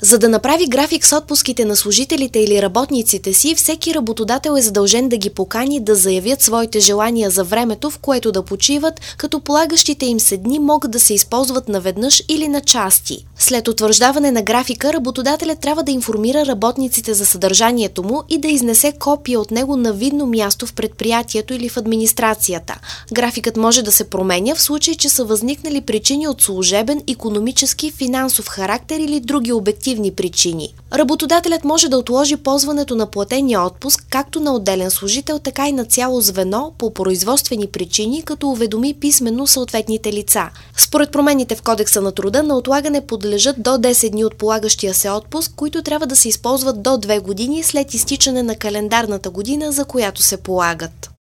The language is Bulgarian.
За да направи график с отпуските на служителите или работниците си, всеки работодател е задължен да ги покани да заявят своите желания за времето, в което да почиват, като полагащите им се дни могат да се използват наведнъж или на части. След утвърждаване на графика, работодателят трябва да информира работниците за съдържанието му и да изнесе копия от него на видно място в предприятието или в администрацията. Графикът може да се променя в случай, че са възникнали причини от служебен, икономически, финансов характер или други обективни причини. Работодателят може да отложи ползването на платения отпуск както на отделен служител, така и на цяло звено по производствени причини, като уведоми писменно съответните лица. Според промените в Кодекса на труда, на отлагане подлежат до 10 дни от полагащия се отпуск, които трябва да се използват до 2 години след изтичане на календарната година, за която се полагат.